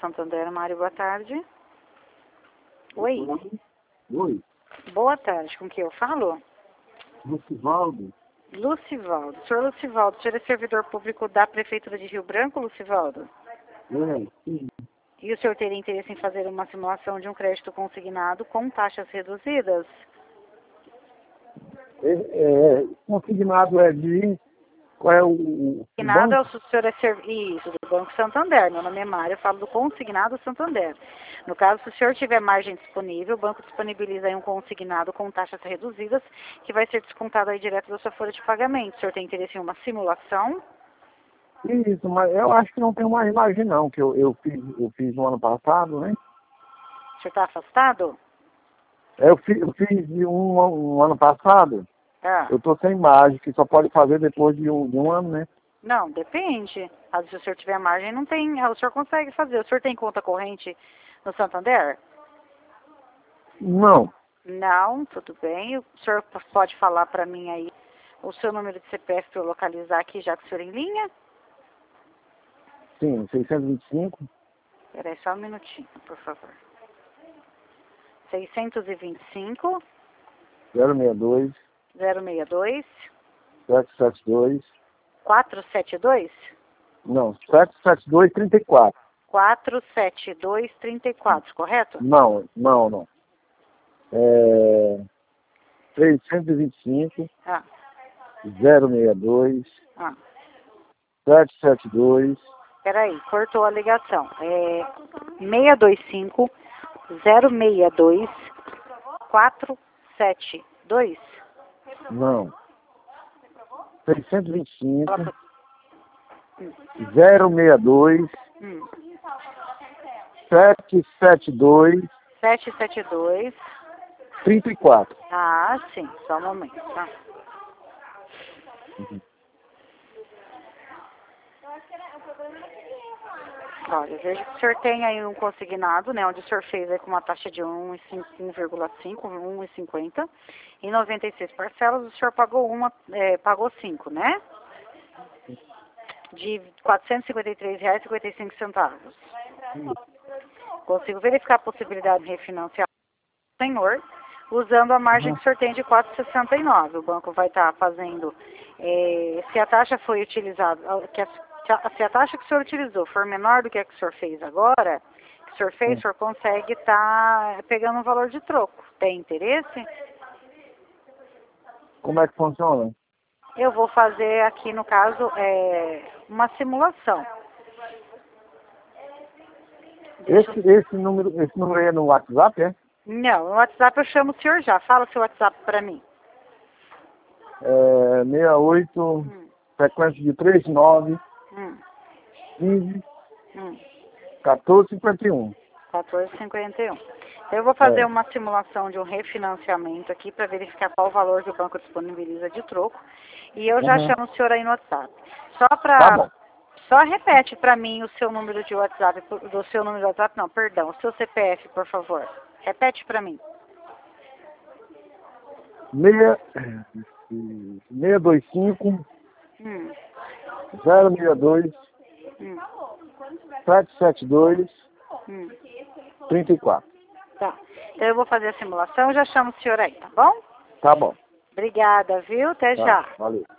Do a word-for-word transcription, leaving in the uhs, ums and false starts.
Santander, Mário, boa tarde. Oi. Oi. Boa tarde, com quem eu falo? Lucivaldo. Lucivaldo. Senhor Lucivaldo, o senhor é servidor público da Prefeitura de Rio Branco, Lucivaldo? É, sim. E o senhor teria interesse em fazer uma simulação de um crédito consignado com taxas reduzidas? É, é, consignado é de... Qual é o, o Consignado é o banco? senhor é ser... Isso, do Banco Santander. Meu nome é Mário, eu falo do consignado Santander. No caso, se o senhor tiver margem disponível, o banco disponibiliza aí um consignado com taxas reduzidas, que vai ser descontado aí direto da sua folha de pagamento. O senhor tem interesse em uma simulação? Isso, mas eu acho que não tem mais margem não, que eu, eu, fiz, eu fiz no ano passado, né? O senhor está afastado? Eu fiz, eu fiz um, um ano passado, Ah. eu tô sem margem, que só pode fazer depois de um, de um ano, né? Não, depende. Às vezes, se o senhor tiver margem, não tem. O senhor consegue fazer. O senhor tem conta corrente no Santander? Não. Não, tudo bem. O senhor pode falar para mim aí o seu número de C P F para eu localizar aqui, já que o senhor é em linha? Sim, seiscentos e vinte e cinco. Espera aí só um minutinho, por favor. seiscentos e vinte e cinco, zero seis dois, zero seis dois, sete sete dois. quatro sete dois? Não, sete sete dois, trinta e quatro. quatro sete dois, trinta e quatro, correto? Não, não, não. É... seiscentos e vinte e cinco, Ah, zero seis dois, ah. sete sete dois. Peraí, cortou a ligação. É seis dois cinco, zero seis dois, quatro sete dois? Não. seiscentos e vinte e cinco, Ela... zero seis dois, Hum. sete sete dois, sete sete dois. trinta e quatro. Ah, sim. Só um momento, tá? Uhum. Olha, eu vejo que o senhor tem aí um consignado, né, onde o senhor fez aí com uma taxa de um vírgula cinco, um vírgula cinquenta, em noventa e seis parcelas, o senhor pagou uma, é, pagou cinco, né? De quatrocentos e cinquenta e três reais e cinquenta e cinco centavos. Consigo verificar a possibilidade de refinanciar o senhor, usando a margem que o senhor tem de quatro vírgula sessenta e nove. O banco vai estar fazendo, é, se a taxa foi utilizada, que a se a taxa que o senhor utilizou for menor do que a que o senhor fez agora, que o senhor fez, o senhor consegue estar pegando um valor de troco. Tem interesse? Como é que funciona? Eu vou fazer aqui, no caso, é, uma simulação. Esse, esse, número, esse número aí é no WhatsApp, é? Não, no WhatsApp eu chamo o senhor já. Fala seu WhatsApp para mim. É seis oito, Hum. sequência de trinta e nove, Hum. quinze, Hum. quatorze, cinquenta e um. quatorze e cinquenta e um. Eu vou fazer É. uma simulação de um refinanciamento aqui para verificar qual o valor que o banco disponibiliza de troco. E eu já Uhum. chamo o senhor aí no WhatsApp. Só Tá para... bom. Só repete para mim o seu número de WhatsApp, do seu número de WhatsApp, não, perdão, o seu C P F, por favor. Repete para mim. seis dois cinco, Hum. zero seis dois, Hum. sete sete dois, Hum. trinta e quatro. Tá. Então eu vou fazer a simulação e já chamo o senhor aí, tá bom? Tá bom. Obrigada, viu? Até Tá, já. valeu.